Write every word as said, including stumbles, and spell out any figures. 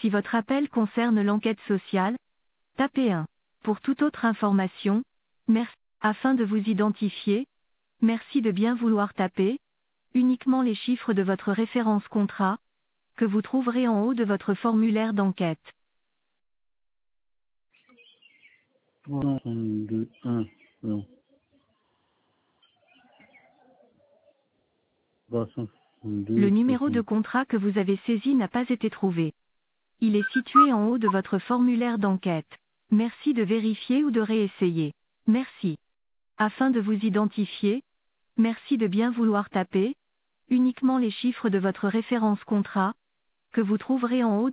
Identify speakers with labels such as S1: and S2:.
S1: Si votre appel concerne l'enquête sociale, tapez un. Pour toute autre information, merci. Afin de vous identifier, merci de bien vouloir taper uniquement les chiffres de votre référence contrat, que vous trouverez en haut de votre formulaire d'enquête.
S2: trois cent trente-deux, un, non. trois cent soixante-deux,
S1: Le numéro de
S2: soixante.
S1: contrat que vous avez saisi n'a pas été trouvé. Il est situé en haut de votre formulaire d'enquête. Merci de vérifier ou de réessayer. Merci. Afin de vous identifier, merci de bien vouloir taper uniquement les chiffres de votre référence contrat, que vous trouverez en haut